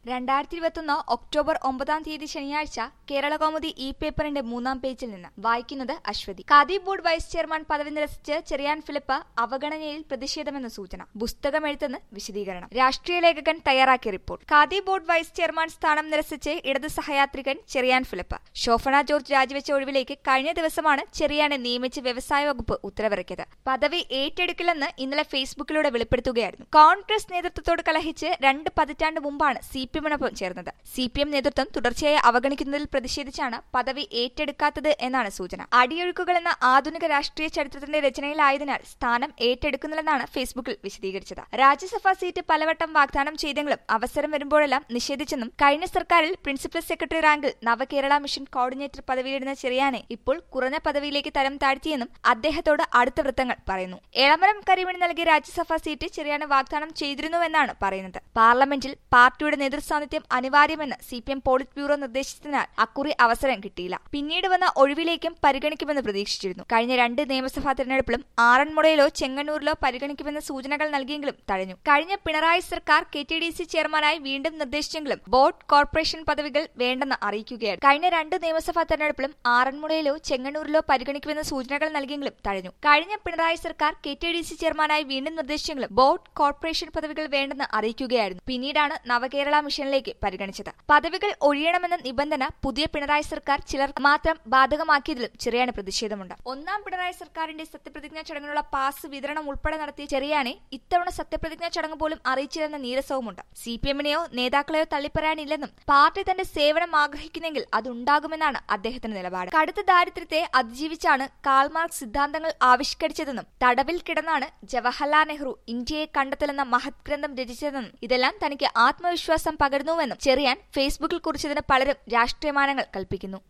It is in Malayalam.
2021 ഒക്ടോബർ 9 ശനിയാഴ്ച കേരളകൗമുദി ഇ പേപ്പറിന്റെ 3-ാം പേജിൽ നിന്ന് വായിക്കുന്നത് Aswathy. Khadi board vice chairman പദവി നിരസിച്ച് ചെറിയാൻ ഫിലിപ്പ് അവഗണനയിൽ പ്രതിഷേധമെന്ന സൂചന. പുസ്തകമെഴുത്തെന്ന് വിശദീകരണം. രാഷ്ട്രീയ ലേഖകൻ തയ്യാറാക്കിയ report. Khadi board vice chairman സ്ഥാനം നിരസിച്ച് ഇടത് സഹയാത്രികൻ ചെറിയാൻ ഫിലിപ്പ്. ശോഭന ജോർജ് രാജിവെച്ച ഒഴിവിലേക്ക് കഴിഞ്ഞ ദിവസമാണ് ചെറിയാനെ നിയമിച്ച് വ്യവസായ വകുപ്പ് ഉത്തരവിറക്കിയത്. പദവി ഏറ്റെടുക്കില്ലെന്ന് ഇന്നലെ ഫേസ്ബുക്കിലൂടെ വെളിപ്പെടുത്തുകയായിരുന്നു. കോൺഗ്രസ് നേതൃത്വത്തോട് കലഹിച്ച് 2 പതിറ്റാണ്ട് മുമ്പാണ് സിപിഎമ്മിനൊപ്പം ചേർന്നത്. സിപിഎം നേതൃത്വം തുടർച്ചയായി അവഗണിക്കുന്നതിൽ പ്രതിഷേധിച്ചാണ് പദവി ഏറ്റെടുക്കാത്തത് എന്നാണ് സൂചന. അടിയൊഴുക്കുകൾ എന്ന ആധുനിക രാഷ്ട്രീയ ചരിത്രത്തിന്റെ രചനയിലായതിനാൽ സ്ഥാനം ഏറ്റെടുക്കുന്നില്ലെന്നാണ് ഫേസ്ബുക്കിൽ വിശദീകരിച്ചത്. രാജ്യസഭാ സീറ്റ് പലവട്ടം വാഗ്ദാനം ചെയ്തെങ്കിലും അവസരം വരുമ്പോഴെല്ലാം നിഷേധിച്ചെന്നും കഴിഞ്ഞ സർക്കാരിൽ പ്രിൻസിപ്പൽ സെക്രട്ടറി റാങ്കിൽ നവകേരള മിഷൻ കോർഡിനേറ്റർ പദവിയിലിരുന്ന ചെറിയാനെ ഇപ്പോൾ കുറഞ്ഞ പദവിയിലേക്ക് തരം താഴ്ത്തിയെന്നും അദ്ദേഹത്തോട് അടുത്ത വൃത്തങ്ങൾ പറയുന്നു. എളമരം കരീമിന് നൽകിയ രാജ്യസഭാ സീറ്റ് ചെറിയാനെ വാഗ്ദാനം ചെയ്തിരുന്നുവെന്നാണ് പറയുന്നത്. പാർലമെന്റിൽ പാർട്ടിയുടെ നേതൃസാന്നിധ്യം അനിവാര്യമെന്ന് സിപിഎം പോളിറ്റ് ബ്യൂറോ നിർദ്ദേശിച്ചതിനാൽ അക്കുറി അവസരം കിട്ടിയില്ല. പിന്നീട് വന്ന ഒഴിവിലേക്കും പരിഗണിക്കുമെന്ന് പ്രതീക്ഷിച്ചിരുന്നു. കഴിഞ്ഞ 2 നിയമസഭാ തെരഞ്ഞെടുപ്പിലും ആറന്മുളയിലോ ചെങ്ങന്നൂരിലോ പരിഗണിക്കുമെന്ന സൂചനകൾ നൽകിയെങ്കിലും തഴഞ്ഞു. കഴിഞ്ഞ പിണറായി സർക്കാർ KTDC ചെയർമാനായി വീണ്ടും നിർദ്ദേശിച്ചെങ്കിലും ബോർഡ് കോർപ്പറേഷൻ പദവികൾ വേണ്ടെന്ന് അറിയിക്കുകയായിരുന്നു. കഴിഞ്ഞ 2 നിയമസഭാ തെരഞ്ഞെടുപ്പിലും ആറന്മുളയിലോ ചെങ്ങന്നൂരിലോ പരിഗണിക്കുമെന്ന സൂചനകൾ നൽകിയെങ്കിലും തഴഞ്ഞു. കഴിഞ്ഞ പിണറായി സർക്കാർ KTDC ചെയർമാനായി വീണ്ടും നിർദ്ദേശിച്ചെങ്കിലും ബോർഡ് കോർപ്പറേഷൻ പദവികൾ വേണ്ടെന്ന് അറിയിക്കുകയായിരുന്നു. പിന്നീടാണ് നവകേരള മിഷനിലേക്ക് പരിഗണിച്ചത്. പദവികൾ ഒഴിയണമെന്ന നിബന്ധന പുതിയ പിണറായി സർക്കാർ ചിലർ മാത്രം ബാധകമാക്കിയതിലും ചെറിയാന് പ്രതിഷേധമുണ്ട്. 1-ാം പിണറായി സർക്കാരിന്റെ സത്യപ്രതിജ്ഞാ ചടങ്ങിനുള്ള പാസ് വിതരണം ഉൾപ്പെടെ നടത്തിയ ചെറിയാനെ ഇത്തവണ സത്യപ്രതിജ്ഞാ ചടങ്ങ് പോലും അറിയിച്ചില്ലെന്ന നീരസവുമുണ്ട്. സിപിഎമ്മിനെയോ നേതാക്കളെയോ തള്ളിപ്പറയാനില്ലെന്നും പാർട്ടി തന്റെ സേവനം ആഗ്രഹിക്കുന്നെങ്കിൽ അതുണ്ടാകുമെന്നാണ് അദ്ദേഹത്തിന്റെ നിലപാട്. കടുത്ത ദാരിദ്ര്യത്തെ അതിജീവിച്ചാണ് കാൾമാർക്സ് സിദ്ധാന്തങ്ങൾ ആവിഷ്കരിച്ചതെന്നും തടവിൽ കിടന്നാണ് ജവഹർലാൽ നെഹ്റു ഇന്ത്യയെ കണ്ടെത്തലെന്ന മഹത് ഗ്രന്ഥം രചിച്ചതെന്നും ഇതെല്ലാം തനിക്ക് ആത്മവിശ്വാസം പകരുന്നുവെന്നും ചെറിയാൻ ഫേസ്ബുക്കിൽ കുറിച്ചതിന് പലരും രാഷ്ട്രീയമാനങ്ങൾ കൽപ്പിക്കുന്നു.